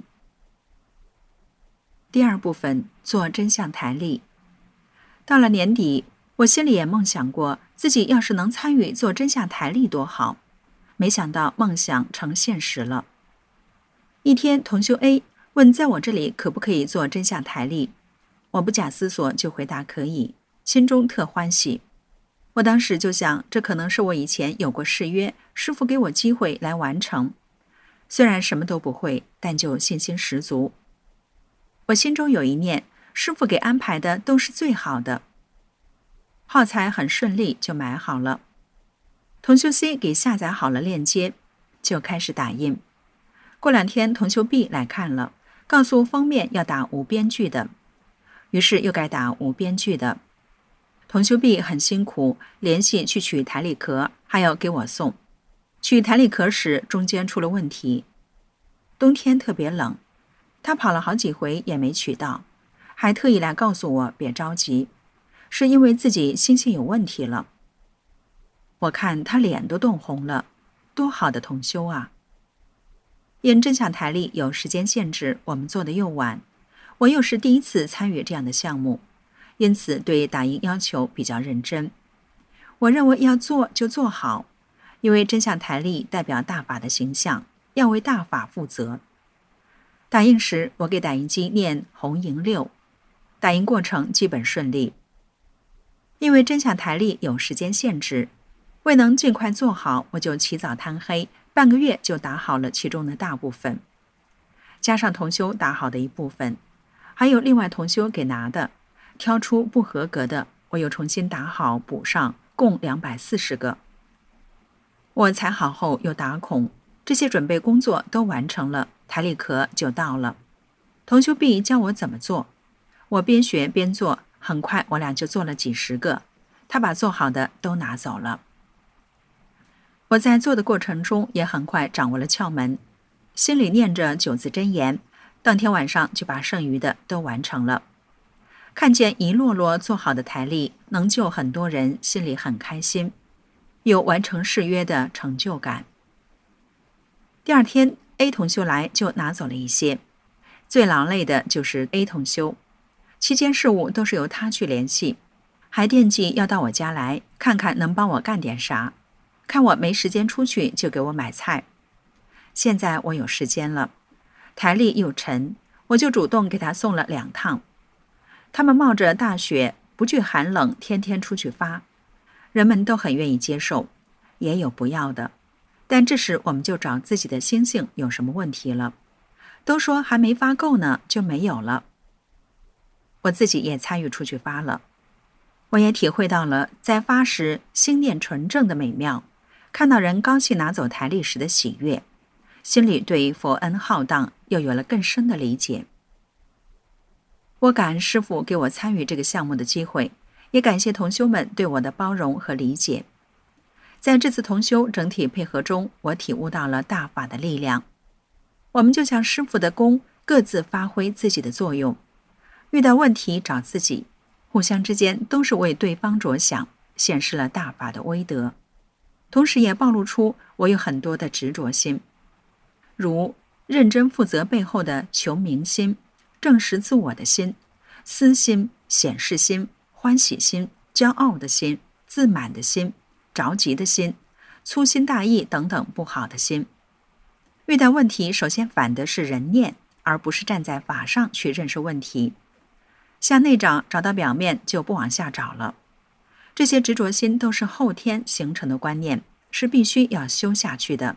[SPEAKER 5] 第二部分，做真相台历。到了年底，我心里也梦想过自己要是能参与做真相台历多好，没想到梦想成现实了。一天，同修 A 问在我这里可不可以做真相台历，我不假思索就回答可以，心中特欢喜。我当时就想，这可能是我以前有过誓约，师父给我机会来完成。虽然什么都不会，但就信心十足。我心中有一念，师父给安排的都是最好的。耗材很顺利就买好了，同修 C 给下载好了链接，就开始打印。过两天同修 B 来看了，告诉封面要打无边距的，于是又该打无边距的。同修 B 很辛苦，联系去取台历壳，还要给我送。取台历壳时中间出了问题，冬天特别冷，他跑了好几回也没取到，还特意来告诉我别着急，是因为自己心情有问题了。我看他脸都冻红了，多好的同修啊！因真相台历有时间限制，我们做的又晚，我又是第一次参与这样的项目，因此对打印要求比较认真。我认为要做就做好，因为真相台历代表大法的形象，要为大法负责。打印时，我给打印机念红银六，打印过程基本顺利。因为真相台历有时间限制，未能尽快做好，我就起早贪黑，半个月就打好了其中的大部分，加上同修打好的一部分，还有另外同修给拿的，挑出不合格的，我又重新打好补上，共两百四十个。我裁好后又打孔，这些准备工作都完成了，台历壳就到了。同修 B 教我怎么做，我边学边做，很快我俩就做了几十个，他把做好的都拿走了。我在做的过程中也很快掌握了窍门，心里念着九字真言，当天晚上就把剩余的都完成了。看见一摞摞做好的台历能救很多人，心里很开心，有完成誓约的成就感。第二天 A 同修来就拿走了一些，最劳累的就是 A 同修，期间事务都是由他去联系，还惦记要到我家来看看能帮我干点啥，看我没时间出去就给我买菜。现在我有时间了，台历又沉，我就主动给他送了两趟。他们冒着大雪不惧寒冷，天天出去发，人们都很愿意接受，也有不要的，但这时我们就找自己的心性有什么问题了，都说还没发够呢就没有了。我自己也参与出去发了，我也体会到了在发时心念纯正的美妙，看到人高兴拿走台历时的喜悦，心里对佛恩浩荡又有了更深的理解。我感恩师父给我参与这个项目的机会，也感谢同修们对我的包容和理解。在这次同修整体配合中，我体悟到了大法的力量。我们就像师父的功，各自发挥自己的作用，遇到问题找自己，互相之间都是为对方着想，显示了大法的威德。同时也暴露出我有很多的执着心，如认真负责背后的求名心、证实自我的心、私心、显示心、欢喜心、骄傲的心、自满的心、着急的心、粗心大意等等不好的心。遇到问题，首先反的是人念，而不是站在法上去认识问题。向内找，找到表面就不往下找了。这些执着心都是后天形成的观念，是必须要修下去的。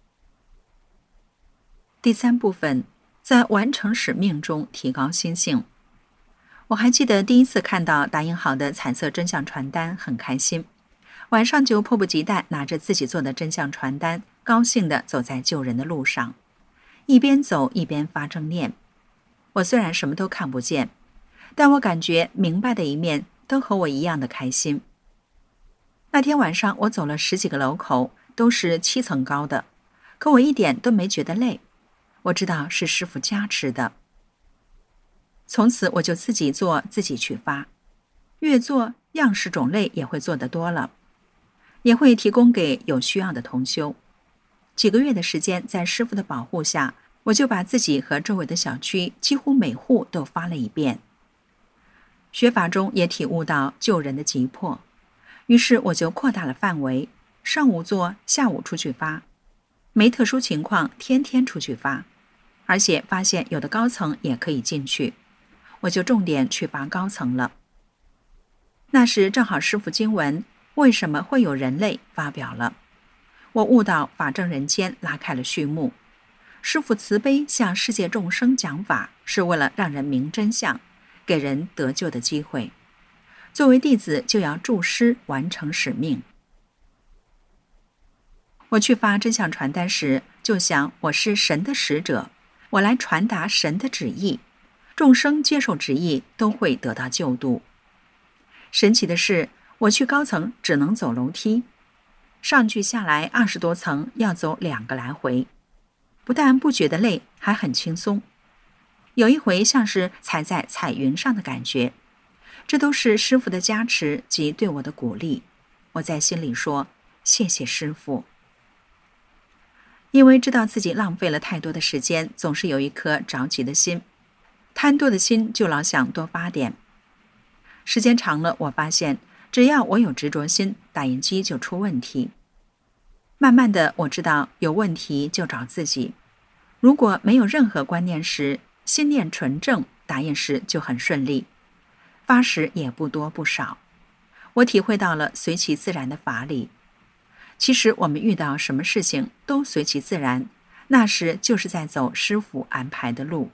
[SPEAKER 5] 第三部分，在完成使命中提高心性。我还记得第一次看到打印好的彩色真相传单，很开心。 晚上就迫不及待拿着自己做的真相传单，高兴地走在救人的路上，一边走一边发正念。我虽然什么都看不见，但我感觉明白的一面都和我一样的开心。那天晚上我走了十几个楼口，都是七层高的，可我一点都没觉得累。我知道是师父加持的。从此我就自己做自己去发，越做样式种类也会做得多了，也会提供给有需要的同修。几个月的时间，在师父的保护下，我就把自己和周围的小区几乎每户都发了一遍。学法中也体悟到救人的急迫，于是我就扩大了范围，上午做，下午出去发，没特殊情况天天出去发，而且发现有的高层也可以进去，我就重点去发高层了。那时正好师父经文为什么会有人类发表了，我悟到法正人间拉开了序幕。师父慈悲向世界众生讲法，是为了让人明真相，给人得救的机会。作为弟子就要助师完成使命。我去发真相传单时，就想我是神的使者，我来传达神的旨意，众生接受旨意都会得到救度。神奇的是，我去高层只能走楼梯，上去下来二十多层要走两个来回，不但不觉得累，还很轻松。有一回像是踩在彩云上的感觉，这都是师父的加持及对我的鼓励。我在心里说，谢谢师父。因为知道自己浪费了太多的时间，总是有一颗着急的心，贪多的心就老想多发点。时间长了，我发现只要我有执着心，打印机就出问题。慢慢的，我知道有问题就找自己。如果没有任何观念时，心念纯正，打印时就很顺利，发时也不多不少。我体会到了随其自然的法理。其实我们遇到什么事情都随其自然，那时就是在走师父安排的路。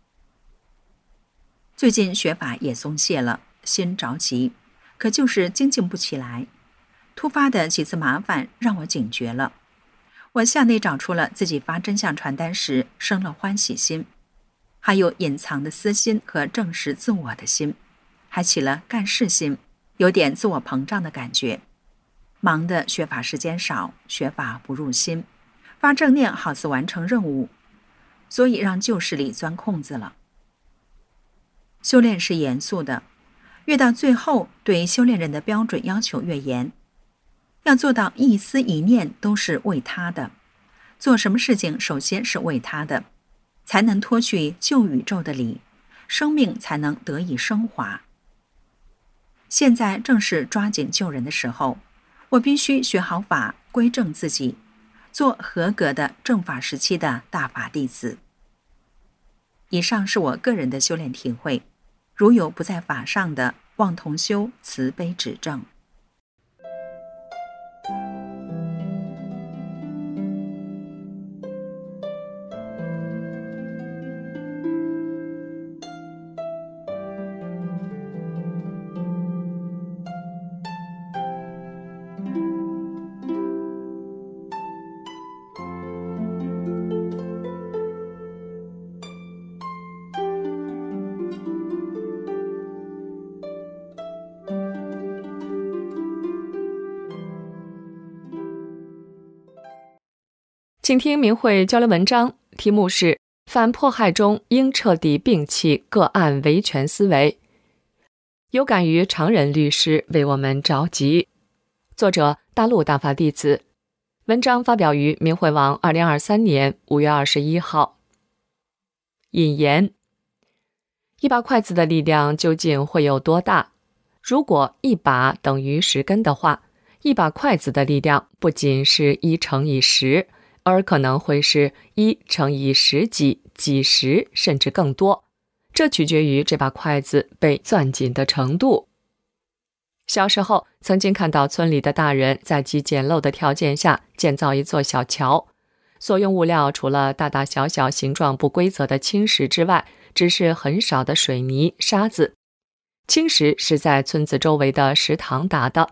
[SPEAKER 5] 最近学法也松懈了，心着急，可就是精进不起来。突发的几次麻烦让我警觉了，我向内找出了自己发真相传单时生了欢喜心，还有隐藏的私心和证实自我的心，还起了干事心，有点自我膨胀的感觉。忙的学法时间少，学法不入心，发正念好似完成任务，所以让旧事里钻空子了。修炼是严肃的，越到最后，对修炼人的标准要求越严，要做到一思一念都是为他的，做什么事情首先是为他的，才能脱去旧宇宙的理，生命才能得以升华。现在正是抓紧救人的时候，我必须学好法，归正自己，做合格的正法时期的大法弟子。以上是我个人的修炼体会，如有不在法上的，望同修慈悲指正。
[SPEAKER 3] 请听明慧交流文章，题目是反迫害中应彻底摒弃个案维权思维，有感于常人律师为我们着急。作者大陆大法弟子，文章发表于明慧网二零二三年五月二十一号。引言：一把筷子的力量究竟会有多大？如果一把等于十根的话，一把筷子的力量不仅是一乘以十，而可能会是一乘以十几、几十，甚至更多。这取决于这把筷子被攥紧的程度。小时候曾经看到村里的大人在极简陋的条件下建造一座小桥，所用物料除了大大小小形状不规则的青石之外，只是很少的水泥、沙子。青石是在村子周围的石塘打的，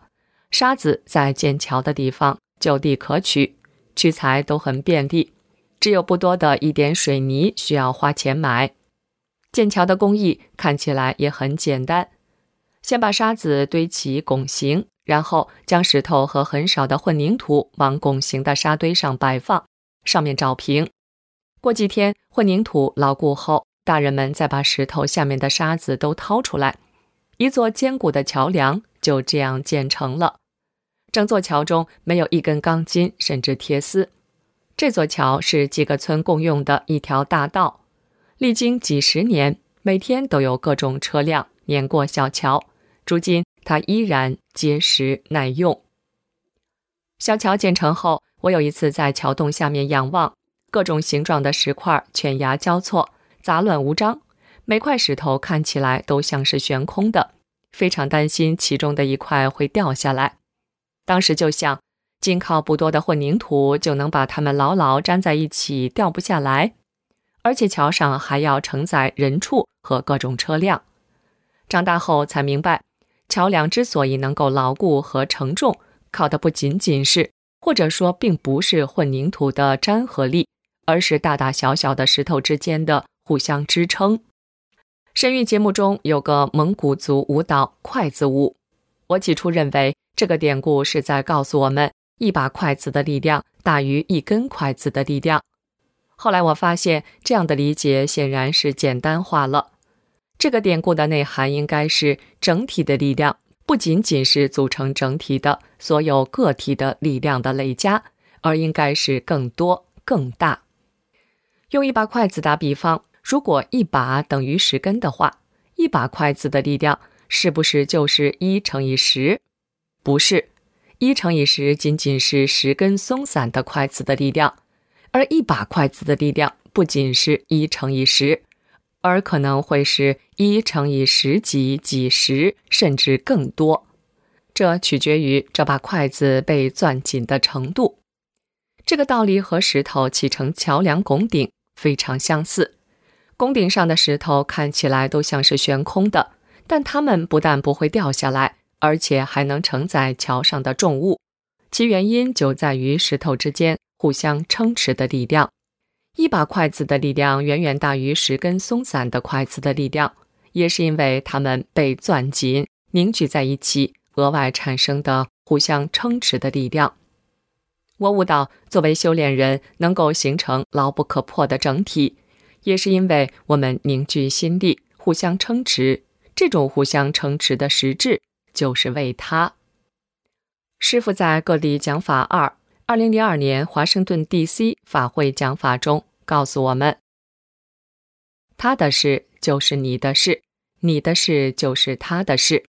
[SPEAKER 3] 沙子在建桥的地方就地可取，取材都很便利，只有不多的一点水泥需要花钱买。建桥的工艺看起来也很简单，先把沙子堆起拱形，然后将石头和很少的混凝土往拱形的沙堆上摆放，上面照平。过几天混凝土牢固后，大人们再把石头下面的沙子都掏出来，一座坚固的桥梁就这样建成了。整座桥中没有一根钢筋，甚至铁丝。这座桥是几个村共用的一条大道，历经几十年，每天都有各种车辆碾过小桥，如今它依然结实耐用。小桥建成后，我有一次在桥洞下面仰望，各种形状的石块犬牙交错，杂乱无章，每块石头看起来都像是悬空的，非常担心其中的一块会掉下来。当时就想，仅靠不多的混凝土就能把它们牢牢粘在一起，掉不下来，而且桥上还要承载人畜和各种车辆。长大后才明白，桥梁之所以能够牢固和承重，靠的不仅仅是，或者说并不是混凝土的粘合力，而是大大小小的石头之间的互相支撑。神韵节目中有个蒙古族舞蹈筷子舞，我起初认为这个典故是在告诉我们，一把筷子的力量大于一根筷子的力量。后来我发现，这样的理解显然是简单化了。这个典故的内涵应该是，整体的力量不仅仅是组成整体的所有个体的力量的累加，而应该是更多更大。用一把筷子打比方，如果一把等于十根的话，一把筷子的力量是不是就是一乘以十？不是，一乘以十仅仅是十根松散的筷子的力量，而一把筷子的力量不仅是一乘以十，而可能会是一乘以十几几十，甚至更多。这取决于这把筷子被攥紧的程度。这个道理和石头砌成桥梁拱顶非常相似。拱顶上的石头看起来都像是悬空的，但它们不但不会掉下来，而且还能承载桥上的重物，其原因就在于石头之间互相撑持的力量。一把筷子的力量远远大于十根松散的筷子的力量，也是因为它们被攥紧凝聚在一起，额外产生的互相撑持的力量。我悟到，作为修炼人能够形成牢不可破的整体，也是因为我们凝聚心力，互相撑持。这种互相撑持的实质就是为他。师父在各地讲法二二零零二年华盛顿 D C 法会讲法中告诉我们，他的事就是你的事，你的事就是他的事。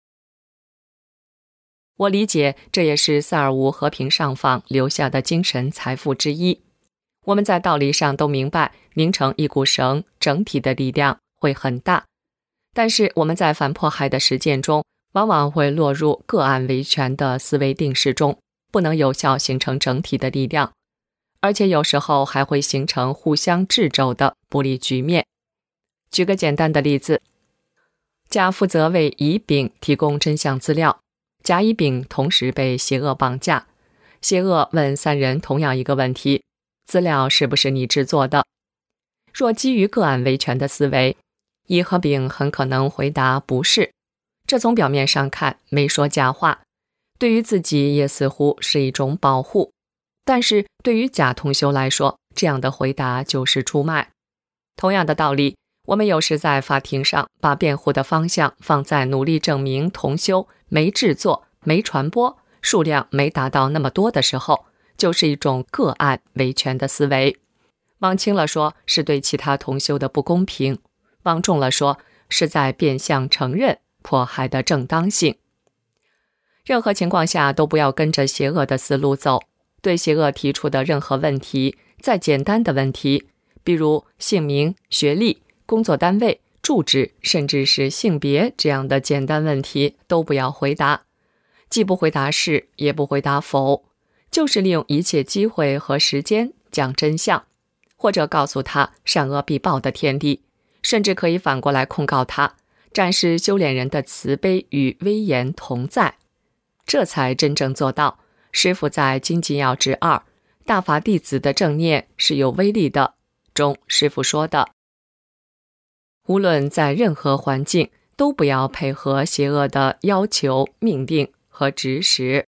[SPEAKER 3] 我理解，这也是萨尔乌和平上访留下的精神财富之一。我们在道理上都明白，拧成一股绳，整体的力量会很大。但是我们在反迫害的实践中，往往会落入个案维权的思维定式中，不能有效形成整体的力量，而且有时候还会形成互相掣肘的不利局面。举个简单的例子，甲负责为乙丙提供真相资料，甲乙丙同时被邪恶绑架，邪恶问三人同样一个问题：资料是不是你制作的？若基于个案维权的思维，乙和丙很可能回答不是，这从表面上看没说假话，对于自己也似乎是一种保护。但是对于甲同修来说，这样的回答就是出卖。同样的道理，我们有时在法庭上把辩护的方向放在努力证明同修没制作、没传播、数量没达到那么多的时候，就是一种个案维权的思维。往轻了说，是对其他同修的不公平；往重了说，是在变相承认迫害的正当性。任何情况下都不要跟着邪恶的思路走，对邪恶提出的任何问题，再简单的问题，比如姓名、学历、工作单位、住址，甚至是性别这样的简单问题都不要回答，既不回答是，也不回答否，就是利用一切机会和时间讲真相，或者告诉他善恶必报的天理，甚至可以反过来控告他，展示修炼人的慈悲与威严同在。 这才真正做到师父在《经纪要旨二大法弟子的正念是有威力的中，师父说的，无论在任何环境都不要配合邪恶的要求、命令和指使。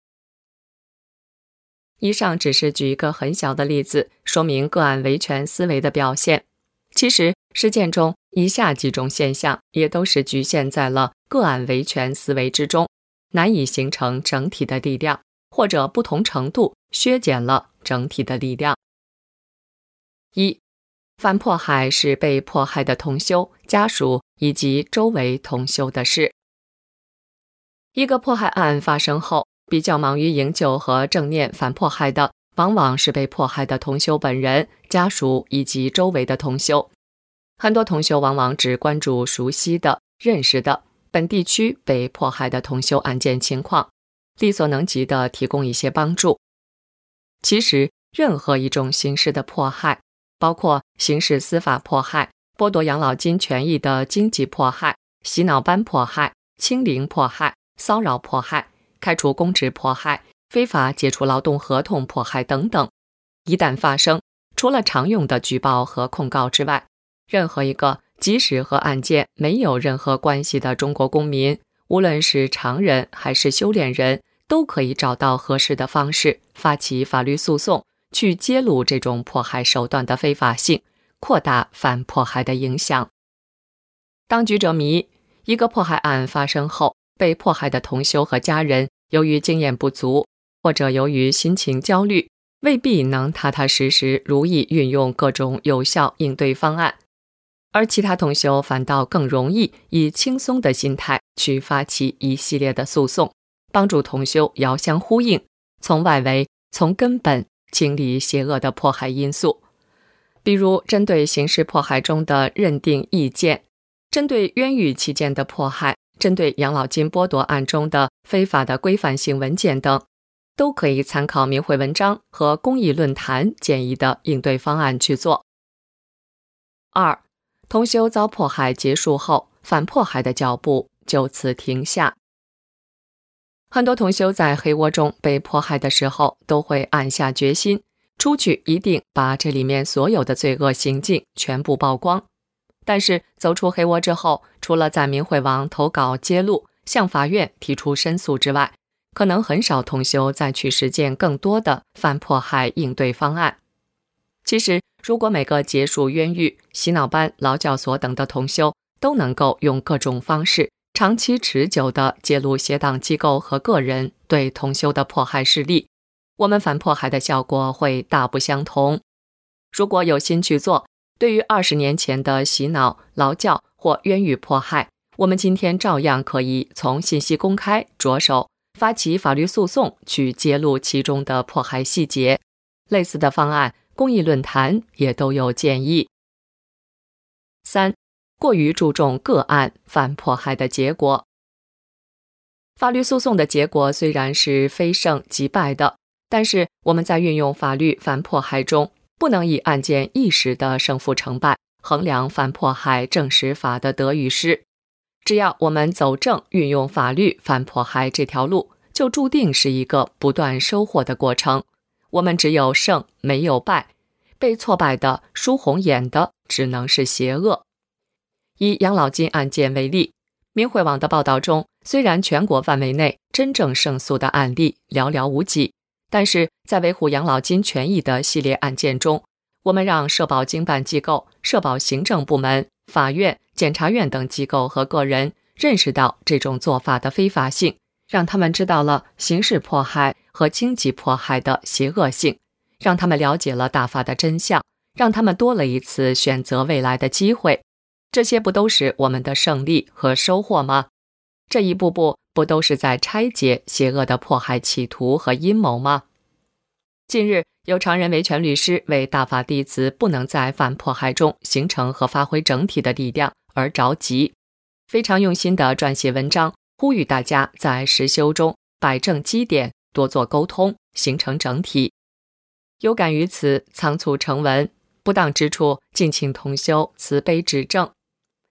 [SPEAKER 3] 以上只是举一个很小的例子，说明个案维权思维的表现。其实实践中以下几种现象也都是局限在了个案维权思维之中，难以形成整体的力量，或者不同程度削减了整体的力量。一、反迫害是被迫害的同修、家属以及周围同修的事。一个迫害案发生后，比较忙于营救和正念反迫害的，往往是被迫害的同修本人、家属以及周围的同修。很多同修往往只关注熟悉的、认识的本地区被迫害的同修案件情况，力所能及地提供一些帮助。其实，任何一种形式的迫害，包括刑事司法迫害、剥夺养老金权益的经济迫害、洗脑班迫害、清零迫害、骚扰迫害、开除公职迫害、非法解除劳动合同迫害等等，一旦发生，除了常用的举报和控告之外，任何一个即使和案件没有任何关系的中国公民，无论是常人还是修炼人，都可以找到合适的方式发起法律诉讼，去揭露这种迫害手段的非法性，扩大反迫害的影响。当局者迷，一个迫害案发生后，被迫害的同修和家人由于经验不足，或者由于心情焦虑，未必能踏踏实实如意运用各种有效应对方案，而其他同修反倒更容易以轻松的心态去发起一系列的诉讼，帮助同修遥相呼应，从外围、从根本清理邪恶的迫害因素。比如针对刑事迫害中的认定意见，针对冤狱期间的迫害，针对养老金剥夺案中的非法的规范性文件等，都可以参考明慧文章和公益论坛建议的应对方案去做。二、同修遭迫害结束后，反迫害的脚步就此停下。很多同修在黑窝中被迫害的时候，都会暗下决心，出去一定把这里面所有的罪恶行径全部曝光。但是走出黑窝之后，除了在明慧网投稿揭露，向法院提出申诉之外，可能很少同修再去实践更多的反迫害应对方案。其实，如果每个结束冤狱、洗脑班、劳教所等的同修都能够用各种方式长期持久地揭露邪党机构和个人对同修的迫害事例，我们反迫害的效果会大不相同。如果有心去做，对于二十年前的洗脑、劳教或冤狱迫害，我们今天照样可以从信息公开着手，发起法律诉讼去揭露其中的迫害细节。类似的方案，公益论坛也都有建议。三、过于注重个案反迫害的结果。法律诉讼的结果虽然是非胜即败的，但是我们在运用法律反迫害中，不能以案件一时的胜负成败衡量反迫害正实法的得与失。只要我们走正运用法律反迫害这条路，就注定是一个不断收获的过程。我们只有胜没有败，被挫败的、输红眼的只能是邪恶。以养老金案件为例，明慧网的报道中，虽然全国范围内真正胜诉的案例寥寥无几，但是在维护养老金权益的系列案件中，我们让社保经办机构、社保行政部门、法院、检察院等机构和个人认识到这种做法的非法性，让他们知道了刑事迫害和经济迫害的邪恶性，让他们了解了大法的真相，让他们多了一次选择未来的机会。这些不都是我们的胜利和收获吗？这一步步不都是在拆解邪恶的迫害企图和阴谋吗？近日，有常人维权律师为大法弟子不能在反迫害中形成和发挥整体的力量而着急，非常用心地撰写文章，呼吁大家在实修中摆正基点，多做沟通，形成整体。有感于此，仓促成文，不当之处，敬请同修慈悲指正。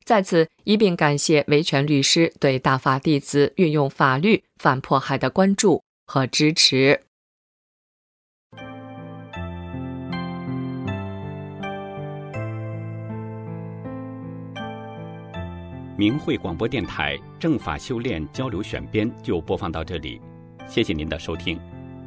[SPEAKER 3] 在此一并感谢维权律师对大法弟子运用法律反迫害的关注和支持。
[SPEAKER 1] 明慧广播电台正法修炼交流选编就播放到这里，谢谢您的收听。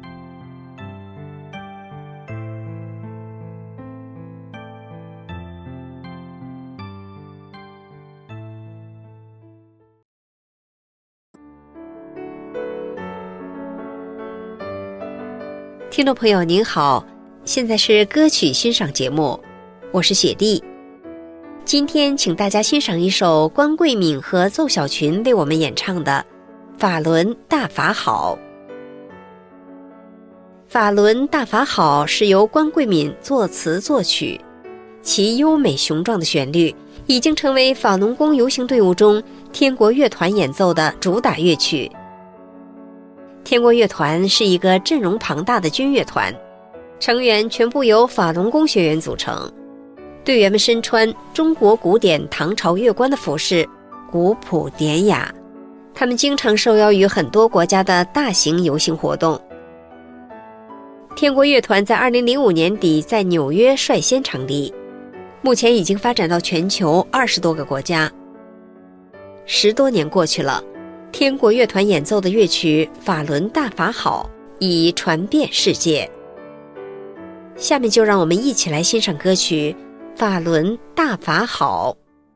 [SPEAKER 6] 听众朋友您好，现在是歌曲欣赏节目，我是雪莉。今天请大家欣赏一首关桂敏和奏小群为我们演唱的《法轮大法好》。《法轮大法好》是由关桂敏作词作曲，其优美雄壮的旋律已经成为法轮功游行队伍中天国乐团演奏的主打乐曲。天国乐团是一个阵容庞大的军乐团，成员全部由法轮功学员组成，队员们身穿中国古典唐朝乐官的服饰，古朴典雅。他们经常受邀于很多国家的大型游行活动。天国乐团在二零零五年底在纽约率先成立，目前已经发展到全球二十多个国家。十多年过去了，天国乐团演奏的乐曲《法轮大法好》已传遍世界。下面就让我们一起来欣赏歌曲《法轮大法好》。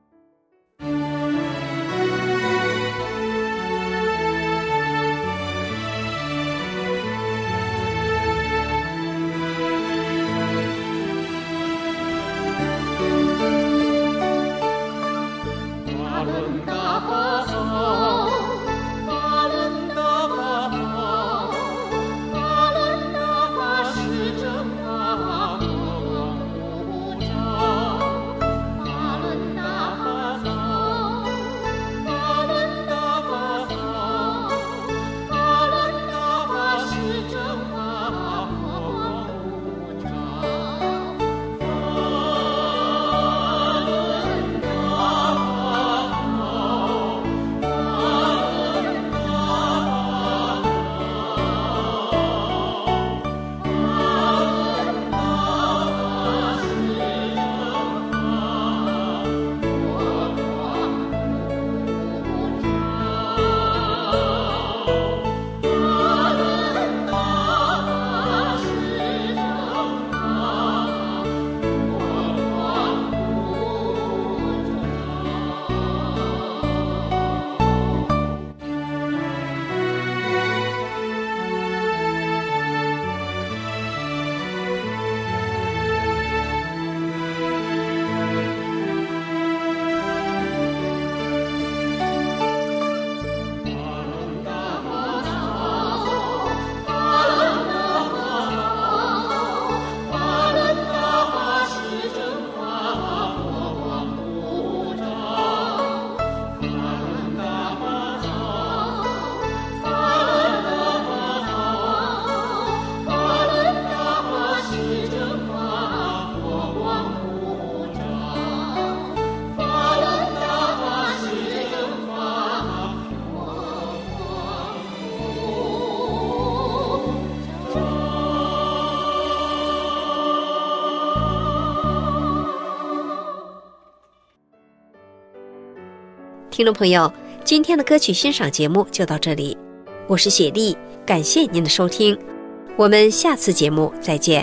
[SPEAKER 6] 听众朋友，今天的歌曲欣赏节目就到这里，我是雪莉，感谢您的收听，我们下次节目再见。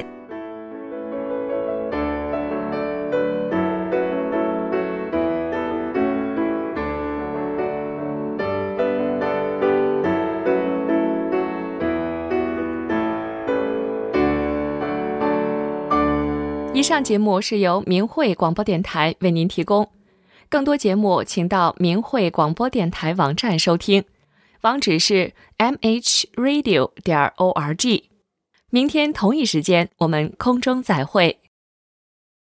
[SPEAKER 3] 以上节目是由明慧广播电台为您提供，更多节目请到明慧广播电台网站收听，网址是 m h radio 点 org。明天同一时间我们空中再会。